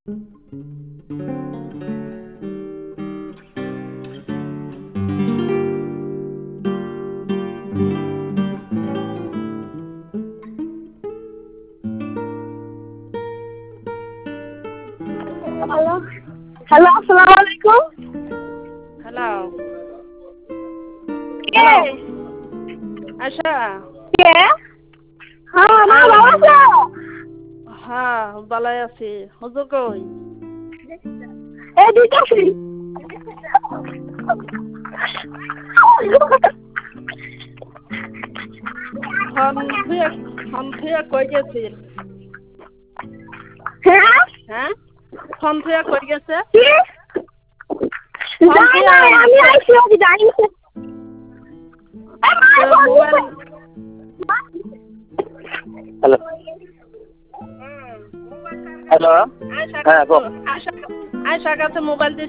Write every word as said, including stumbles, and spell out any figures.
Hello hello আসসালামু আলাইকুম। Hello কে hello আশা কে হ্যাঁ মা ভালো আছো? হ্যাঁ ভালো আছি। হুজুর কই? এই দিতেছি। ফোন থুয়ে ফোন থুয়ে কই গেছিল? হ্যাঁ হ্যাঁ ফোন থুয়ে কই গেছে? কি ফোন যাই থুয়ে নাই আমি আইছি ওই যাই এই মা ফোন মোবাইল দিছে। হ্যালো হুম মোবাইল কার কাছে? হ্যালো আয়শা হ্যাঁ কাছে গো আয়শা আয়শা কাছে মোবাইল